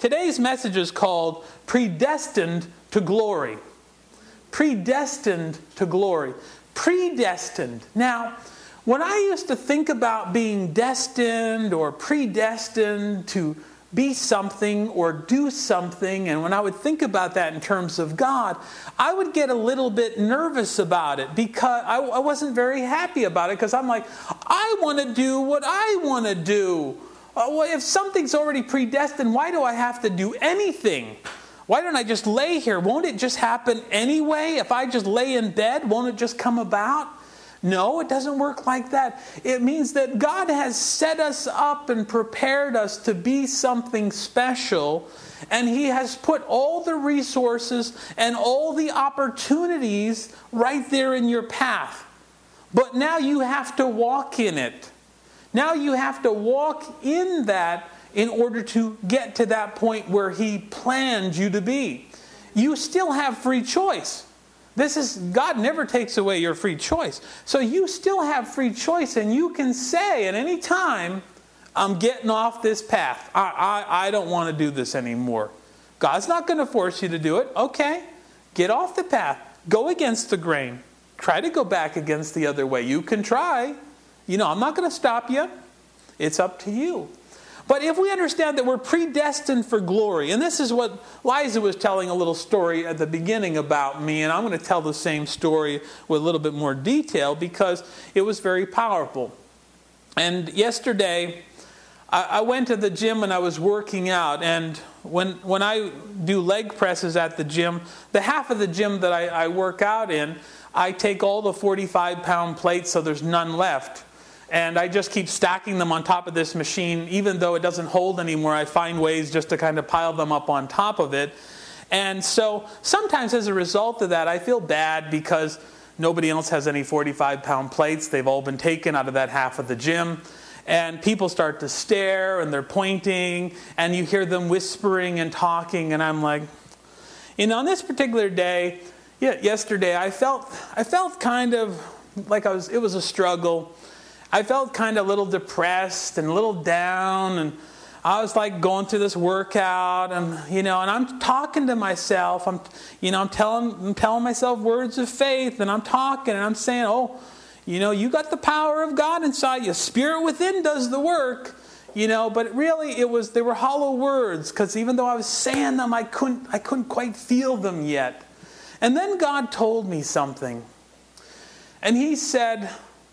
Today's message is called Predestined to Glory. Predestined to glory. Predestined. Now, when I used to think about being destined or predestined to be something or do something, and when I would think about that in terms of God, I would get a little bit nervous about it because I wasn't very happy about it, because I'm like, I want to do what I want to do. Well, if something's already predestined, why do I have to do anything? Why don't I just lay here? Won't it just happen anyway? If I just lay in bed, won't it just come about? No, it doesn't work like that. It means that God has set us up and prepared us to be something special, and He has put all the resources and all the opportunities right there in your path. But now you have to walk in it. Now you have to walk in that in order to get to that point where He planned you to be. You still have free choice. God never takes away your free choice. So you still have free choice, and you can say at any time, I'm getting off this path. I don't want to do this anymore. God's not going to force you to do it. Okay, get off the path. Go against the grain. Try to go back against the other way. You can try. I'm not going to stop you. It's up to you. But if we understand that we're predestined for glory, and this is what Liza was telling a little story at the beginning about me, and I'm going to tell the same story with a little bit more detail because it was very powerful. And yesterday, I went to the gym and I was working out, and when I do leg presses at the gym, the half of the gym that I work out in, I take all the 45-pound plates so there's none left. And I just keep stacking them on top of this machine. Even though it doesn't hold anymore, I find ways just to kind of pile them up on top of it. And so sometimes as a result of that, I feel bad because nobody else has any 45-pound plates. They've all been taken out of that half of the gym. And people start to stare and they're pointing. And you hear them whispering and talking. And I'm like, on this particular day, yesterday, I felt kind of like it was a struggle. I felt kind of a little depressed and a little down, and I was like going through this workout, and and I'm talking to myself. I'm telling myself words of faith, and I'm talking and I'm saying, you got the power of God inside you. Spirit within does the work, But really, they were hollow words, because even though I was saying them, I couldn't quite feel them yet. And then God told me something, and He said,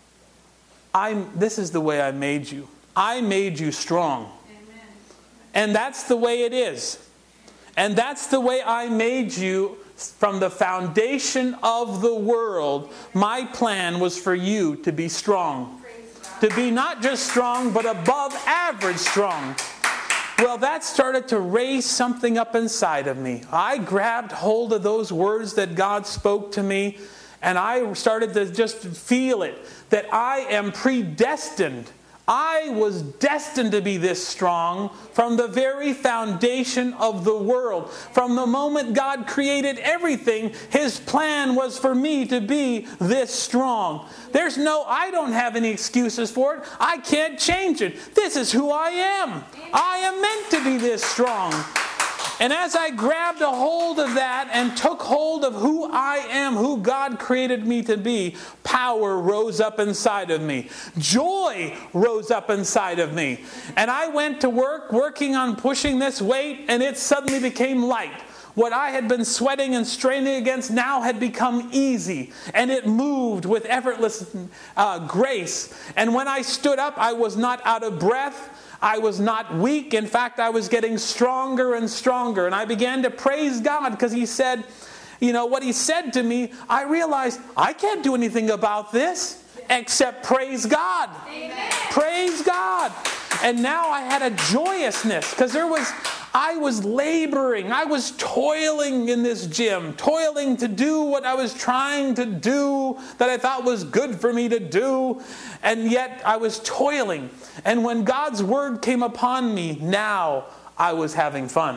this is the way I made you. I made you strong. Amen. And that's the way it is. And that's the way I made you from the foundation of the world. My plan was for you to be strong. To be not just strong, but above average strong. Well, that started to raise something up inside of me. I grabbed hold of those words that God spoke to me, and I started to just feel it, that I am predestined. I was destined to be this strong from the very foundation of the world. From the moment God created everything, His plan was for me to be this strong. I don't have any excuses for it. I can't change it. This is who I am. I am meant to be this strong. And as I grabbed a hold of that and took hold of who I am, who God created me to be, power rose up inside of me. Joy rose up inside of me. And I went to work, working on pushing this weight, and it suddenly became light. What I had been sweating and straining against now had become easy. And it moved with effortless grace. And when I stood up, I was not out of breath. I was not weak. In fact, I was getting stronger and stronger. And I began to praise God because He said, what He said to me, I realized I can't do anything about this except praise God. Amen. Praise God. And now I had a joyousness because I was laboring. I was toiling in this gym, toiling to do what I was trying to do that I thought was good for me to do. And yet I was toiling. And when God's word came upon me, now I was having fun.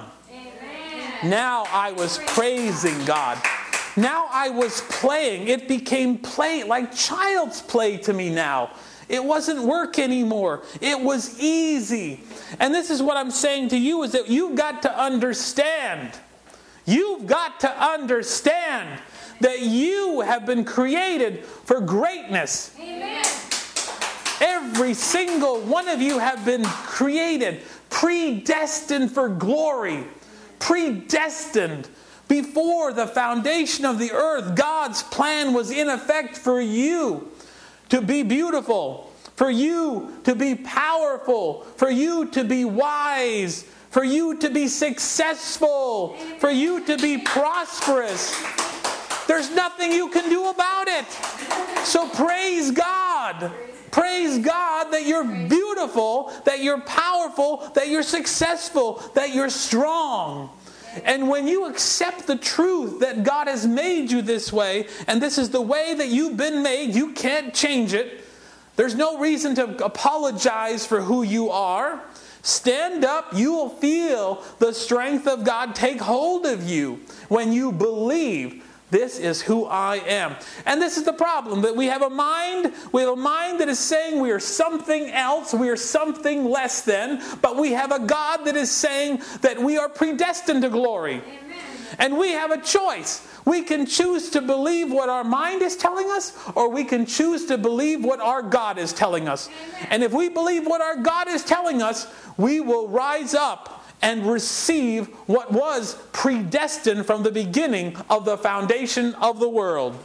Amen. Now I was praising God. Now I was playing. It became play, like child's play to me now. It wasn't work anymore. It was easy. And this is what I'm saying to you, is that you've got to understand. You've got to understand that you have been created for greatness. Amen. Every single one of you have been created, predestined for glory. Predestined. Before the foundation of the earth, God's plan was in effect for you to be beautiful, for you to be powerful, for you to be wise, for you to be successful, for you to be prosperous. There's nothing you can do about it. So praise God. Praise God that you're beautiful, that you're powerful, that you're successful, that you're strong. And when you accept the truth that God has made you this way, and this is the way that you've been made, you can't change it. There's no reason to apologize for who you are. Stand up, you will feel the strength of God take hold of you when you believe, this is who I am. And this is the problem, that we have a mind that is saying we are something else, we are something less than, but we have a God that is saying that we are predestined to glory. Amen. And we have a choice. We can choose to believe what our mind is telling us, or we can choose to believe what our God is telling us. Amen. And if we believe what our God is telling us, we will rise up and receive what was predestined from the beginning of the foundation of the world.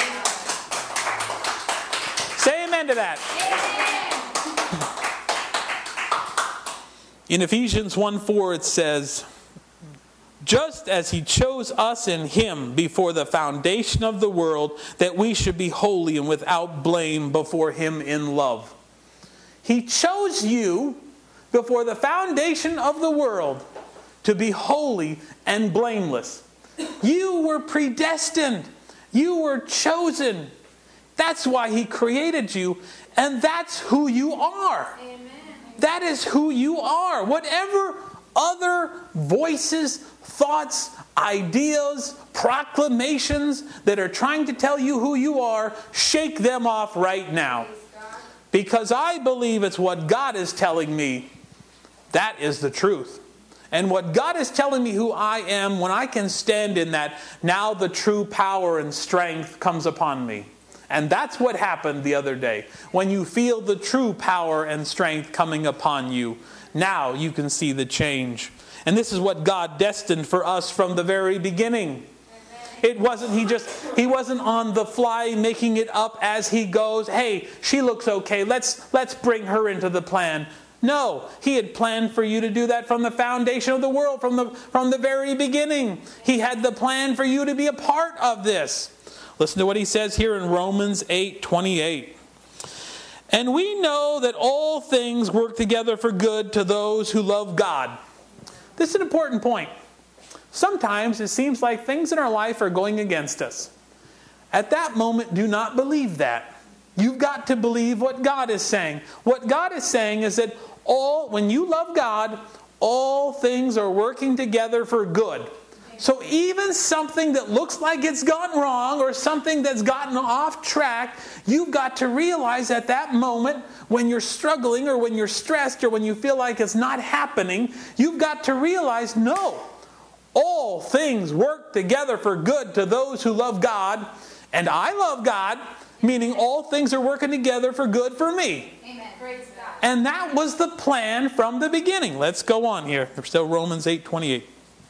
Say amen to that. In Ephesians 1:4 it says, just as he chose us in him before the foundation of the world, that we should be holy and without blame before him in love. He chose you before the foundation of the world to be holy and blameless. You were predestined. You were chosen. That's why he created you, and that's who you are. Amen. That is who you are. Whatever other voices, thoughts, ideas, proclamations that are trying to tell you who you are, shake them off right now. Because I believe it's what God is telling me. That is the truth. And what God is telling me who I am, when I can stand in that, now the true power and strength comes upon me. And that's what happened the other day. When you feel the true power and strength coming upon you, now you can see the change. And this is what God destined for us from the very beginning. It wasn't, he wasn't on the fly making it up as he goes. Hey, she looks okay. Let's bring her into the plan. No, he had planned for you to do that from the foundation of the world, from the very beginning. He had the plan for you to be a part of this. Listen to what he says here in Romans 8:28. And we know that all things work together for good to those who love God. This is an important point. Sometimes it seems like things in our life are going against us. At that moment, do not believe that. You've got to believe what God is saying. What God is saying is that when you love God, all things are working together for good. So even something that looks like it's gone wrong or something that's gotten off track, you've got to realize at that moment when you're struggling or when you're stressed or when you feel like it's not happening, you've got to realize, no, all things work together for good to those who love God, and I love God, meaning all things are working together for good for me. Amen. Praise God. And that was the plan from the beginning. Let's go on here. We're still Romans 8:28.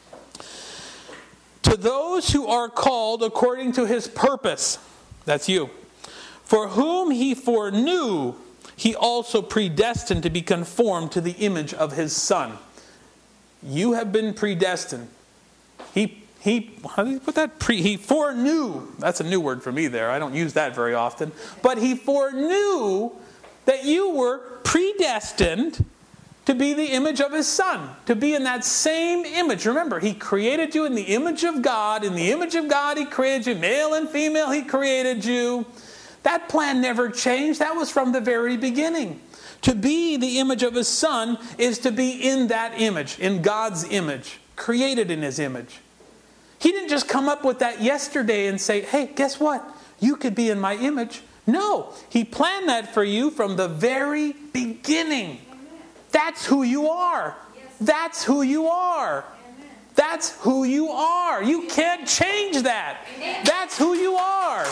To those who are called according to his purpose, that's you, for whom he foreknew, he also predestined to be conformed to the image of his Son. You have been predestined. How do you put that? He foreknew. That's a new word for me there. I don't use that very often. But he foreknew that you were predestined to be the image of his Son, to be in that same image. Remember, he created you in the image of God. In the image of God, he created you. Male and female, he created you. That plan never changed. That was from the very beginning. To be the image of his Son is to be in that image, in God's image, created in his image. He didn't just come up with that yesterday and say, hey, guess what? You could be in my image. No, He planned that for you from the very beginning. That's who you are. That's who you are. That's who you are. You can't change that. That's who you are.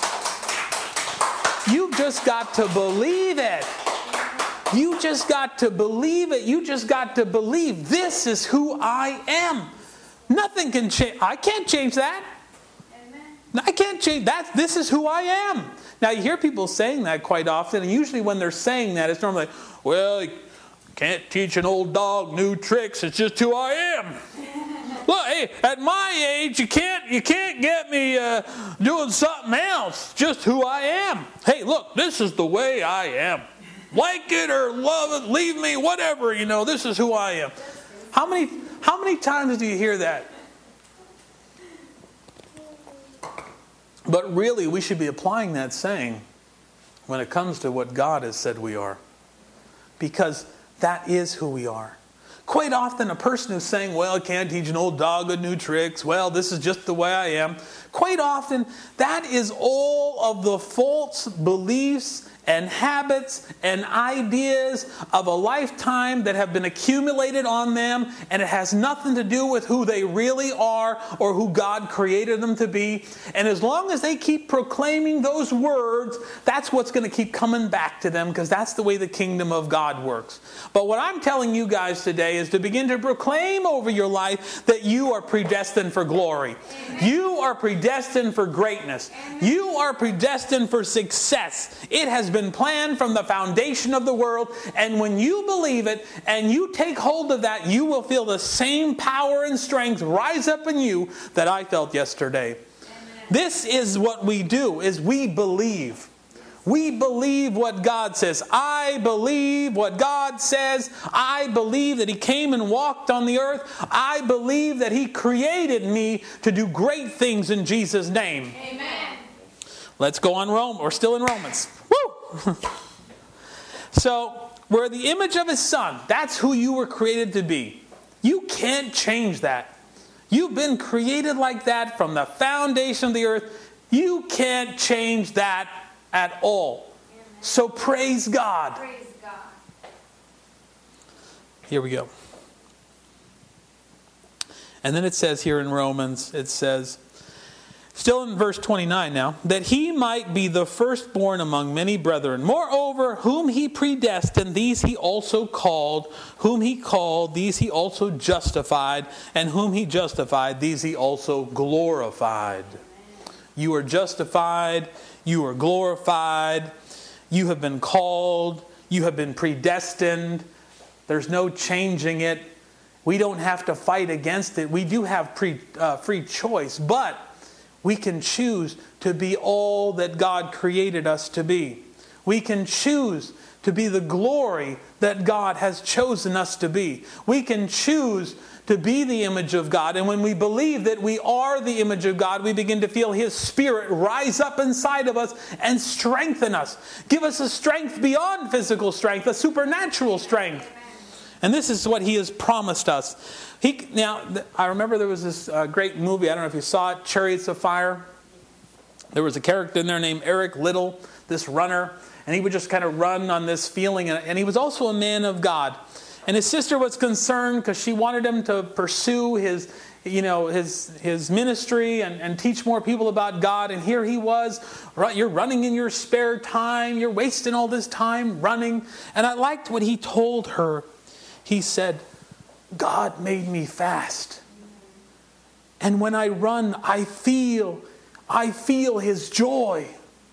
You've just got to believe it. You just got to believe it. You just got to believe this is who I am. Nothing can change. I can't change that. I can't change that. This is who I am. Now you hear people saying that quite often, and usually when they're saying that, it's normally, well, you can't teach an old dog new tricks. It's just who I am. Look, hey, at my age, you can't get me doing something else. Just who I am. Hey, look, this is the way I am. Like it or love it, leave me, whatever, this is who I am. How many times do you hear that? But really, we should be applying that saying when it comes to what God has said we are. Because that is who we are. Quite often a person who's saying, well, I can't teach an old dog good new tricks. Well, this is just the way I am. Quite often, that is all of the false beliefs and habits and ideas of a lifetime that have been accumulated on them, and it has nothing to do with who they really are or who God created them to be. And as long as they keep proclaiming those words, that's what's going to keep coming back to them, because that's the way the kingdom of God works. But what I'm telling you guys today is to begin to proclaim over your life that you are predestined for glory. Amen. You are predestined for greatness. Amen. You are predestined for success. It has been planned from the foundation of the world, and when you believe it and you take hold of that, you will feel the same power and strength rise up in you that I felt yesterday. Amen. This is what we do, is we believe. We believe what God says. I believe what God says. I believe that He came and walked on the earth. I believe that He created me to do great things in Jesus' name. Amen. Let's go on Rome. We're still in Romans. Woo! So, we're the image of His Son. That's who you were created to be. You can't change that. You've been created like that from the foundation of the earth. You can't change that at all. Amen. So praise God. Praise God. Here we go. And then it says here in Romans, it says, still in verse 29 now, that He might be the firstborn among many brethren. Moreover, whom He predestined, these He also called. Whom He called, these He also justified. And whom He justified, these He also glorified. You are justified. You are glorified. You have been called. You have been predestined. There's no changing it. We don't have to fight against it. We do have free choice, but we can choose to be all that God created us to be. We can choose to be the glory that God has chosen us to be. We can choose to be the image of God. And when we believe that we are the image of God, we begin to feel His Spirit rise up inside of us and strengthen us. Give us a strength beyond physical strength, a supernatural strength. And this is what He has promised us. Now, I remember there was this great movie, I don't know if you saw it, Chariots of Fire. There was a character in there named Eric Liddell, this runner, and he would just kind of run on this feeling. And he was also a man of God. And his sister was concerned because she wanted him to pursue his ministry and teach more people about God. And here he was, you're running in your spare time, you're wasting all this time running. And I liked what he told her. He said, God made me fast. And when I run, I feel His joy.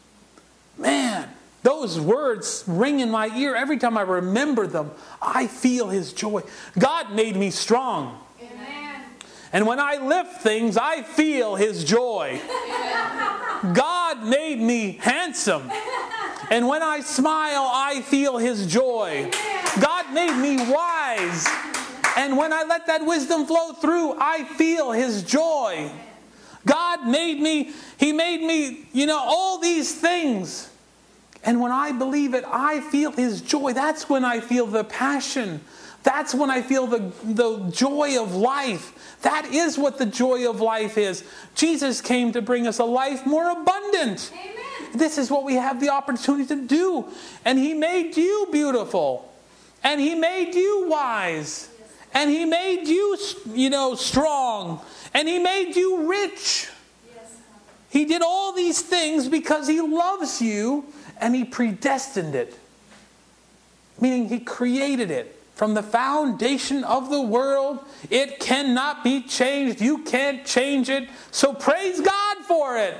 Man, those words ring in my ear every time I remember them. I feel His joy. God made me strong. Amen. And when I lift things, I feel His joy. Amen. God made me handsome. And when I smile, I feel His joy. Amen. God made me wise. And when I let that wisdom flow through, I feel His joy. God made me, He made me, all these things. And when I believe it, I feel His joy. That's when I feel the passion. That's when I feel the joy of life. That is what the joy of life is. Jesus came to bring us a life more abundant. Amen. This is what we have the opportunity to do. And He made you beautiful. And He made you wise. And He made you, strong. And He made you rich. He did all these things because He loves you and He predestined it. Meaning He created it. From the foundation of the world, it cannot be changed. You can't change it. So praise God for it.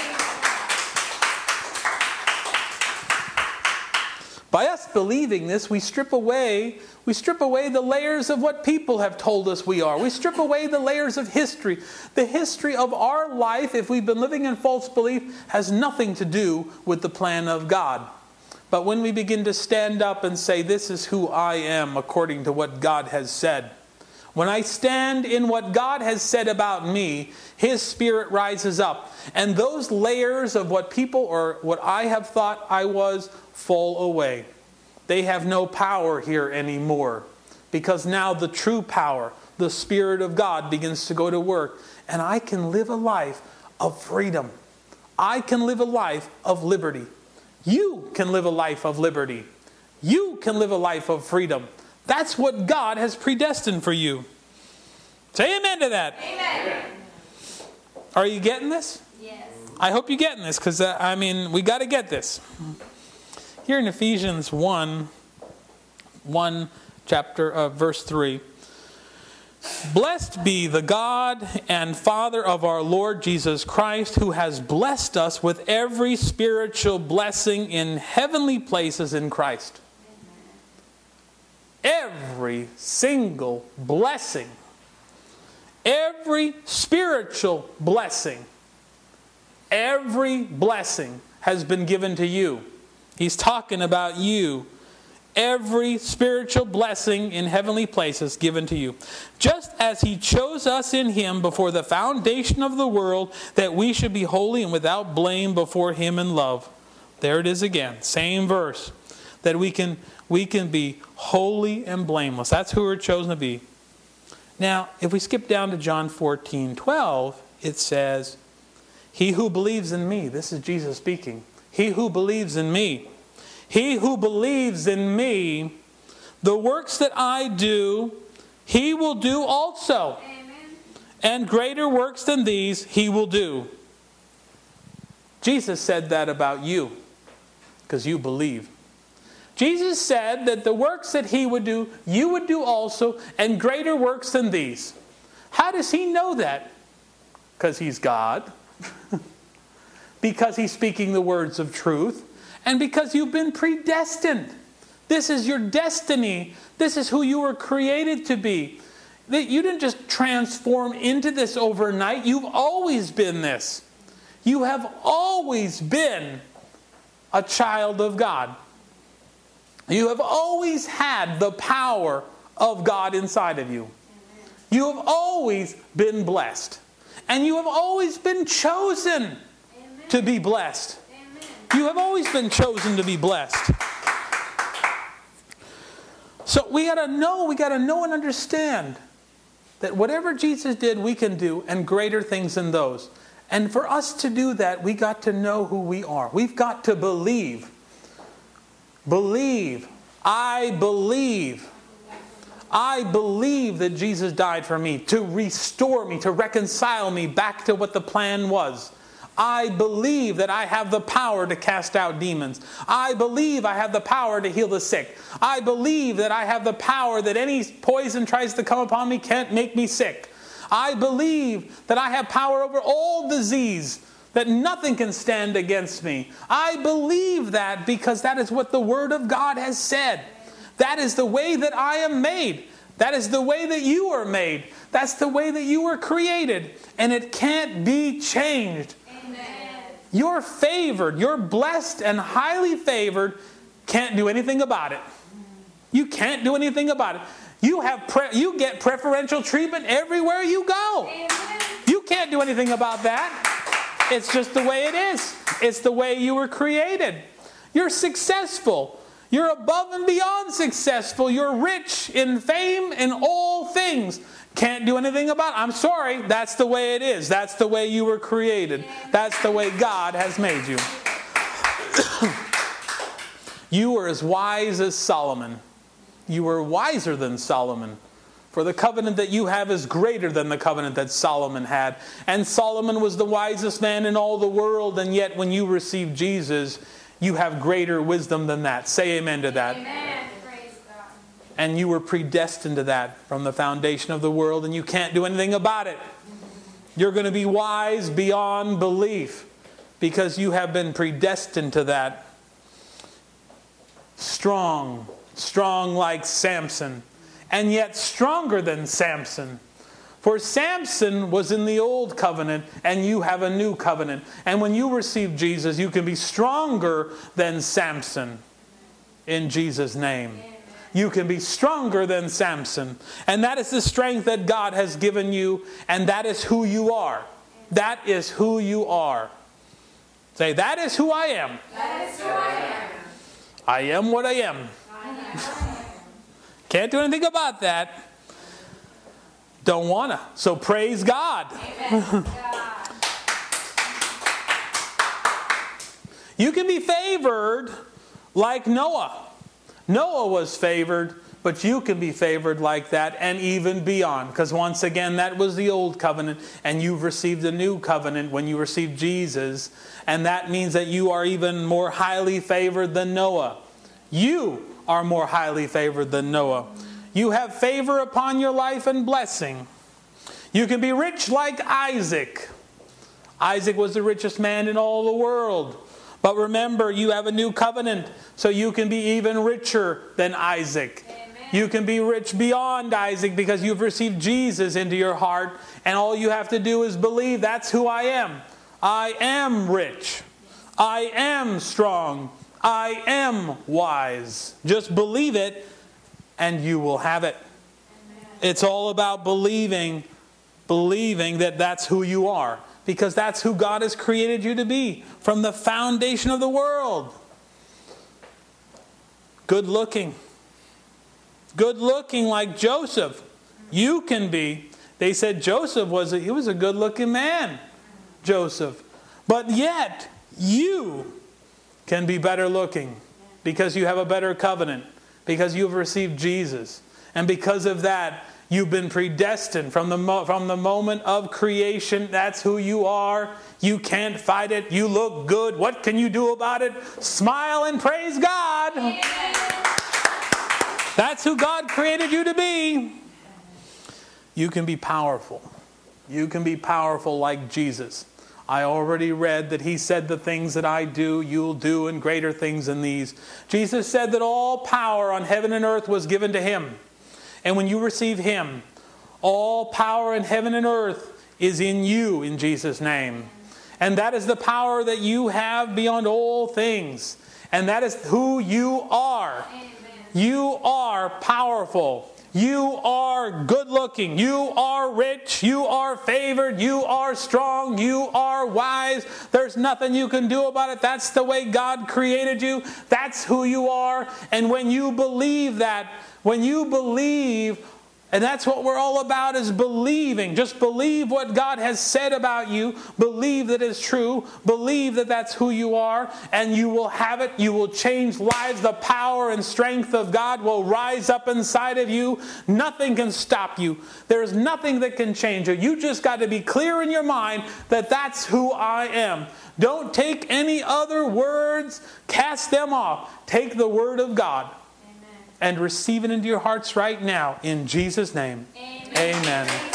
By us believing this, we strip away the layers of what people have told us we are. We strip away the layers of history. The history of our life, if we've been living in false belief, has nothing to do with the plan of God. But when we begin to stand up and say, this is who I am according to what God has said. When I stand in what God has said about me, His Spirit rises up. And those layers of what people or what I have thought I was fall away. They have no power here anymore. Because now the true power, the Spirit of God begins to go to work. And I can live a life of freedom. I can live a life of liberty. You can live a life of liberty. You can live a life of freedom. That's what God has predestined for you. Say amen to that. Amen. Are you getting this? Yes. I hope you're getting this because, we got to get this. Here in Ephesians 1 chapter, verse 3. Blessed be the God and Father of our Lord Jesus Christ, who has blessed us with every spiritual blessing in heavenly places in Christ. Every single blessing, every spiritual blessing, every blessing has been given to you. He's talking about you. Every spiritual blessing in heavenly places given to you. Just as He chose us in Him before the foundation of the world, that we should be holy and without blame before Him in love. There it is again. Same verse. That we can be holy and blameless. That's who we're chosen to be. Now, if we skip down to John 14:12, it says, He who believes in me, this is Jesus speaking, He who believes in me, He who believes in me, the works that I do, he will do also. Amen. And greater works than these he will do. Jesus said that about you, because you believe. Jesus said that the works that He would do, you would do also, and greater works than these. How does He know that? Because He's God. Because He's speaking the words of truth. And because you've been predestined. This is your destiny. This is who you were created to be. That you didn't just transform into this overnight. You've always been this. You have always been a child of God. You have always had the power of God inside of you. You have always been blessed. And you have always been chosen to be blessed. You have always been chosen to be blessed. So we got to know and understand that whatever Jesus did, we can do, and greater things than those. And for us to do that, we got to know who we are. We've got to believe. Believe. I believe. I believe that Jesus died for me to restore me, to reconcile me back to what the plan was. I believe that I have the power to cast out demons. I believe I have the power to heal the sick. I believe that I have the power that any poison tries to come upon me can't make me sick. I believe that I have power over all disease, that nothing can stand against me. I believe that because that is what the Word of God has said. That is the way that I am made. That is the way that you are made. That's the way that you were created. And it can't be changed. You're favored. You're blessed and highly favored. Can't do anything about it. You can't do anything about it. You get preferential treatment everywhere you go. You can't do anything about that. It's just the way it is. It's the way you were created. You're successful. You're above and beyond successful. You're rich in fame in all things. Can't do anything about it. I'm sorry. That's the way it is. That's the way you were created. That's the way God has made you. You were as wise as Solomon. You were wiser than Solomon. For the covenant that you have is greater than the covenant that Solomon had. And Solomon was the wisest man in all the world, and yet when you receive Jesus, you have greater wisdom than that. Say amen to that. Amen. Praise God. And you were predestined to that from the foundation of the world, and you can't do anything about it. You're going to be wise beyond belief because you have been predestined to that. Strong like Samson, and yet stronger than Samson. For Samson was in the old covenant, and you have a new covenant. And when you receive Jesus, you can be stronger than Samson. In Jesus' name. You can be stronger than Samson. And that is the strength that God has given you, and that is who you are. That is who you are. Say, that is who I am. That is who I am. I am what I am. Can't do anything about that. Don't wanna. So praise God. Amen. You can be favored like Noah. Noah was favored, but you can be favored like that and even beyond. Because once again, that was the old covenant, and you've received a new covenant when you receive Jesus. And that means that you are even more highly favored than Noah. You are more highly favored than Noah. You have favor upon your life and blessing. You can be rich like Isaac. Isaac was the richest man in all the world. But remember, you have a new covenant, so you can be even richer than Isaac. Amen. You can be rich beyond Isaac because you've received Jesus into your heart, and all you have to do is believe that's who I am. I am rich. I am strong. I am wise. Just believe it, and you will have it. Amen. It's all about believing that that's who you are. Because that's who God has created you to be from the foundation of the world. Good looking. Good looking like Joseph. You can be. They said Joseph was a good looking man. Joseph. But yet, you can be better looking. Because you have a better covenant. Because you've received Jesus. And because of that, you've been predestined from the moment of creation. That's who you are. You can't fight it. You look good. What can you do about it? Smile and praise God. Amen. That's who God created you to be. You can be powerful. You can be powerful like Jesus. I already read that He said the things that I do, you'll do, and greater things than these. Jesus said that all power on heaven and earth was given to Him. And when you receive Him, all power in heaven and earth is in you in Jesus' name. And that is the power that you have beyond all things. And that is who you are. Amen. You are powerful. You are good looking. You are rich. You are favored. You are strong. You are wise. There's nothing you can do about it. That's the way God created you. That's who you are. And when you believe that, when you believe, and that's what we're all about, is believing. Just believe what God has said about you. Believe that it's true. Believe that that's who you are. And you will have it. You will change lives. The power and strength of God will rise up inside of you. Nothing can stop you. There's nothing that can change you. You just got to be clear in your mind that that's who I am. Don't take any other words. Cast them off. Take the word of God. And receive it into your hearts right now in Jesus' name. Amen. Amen.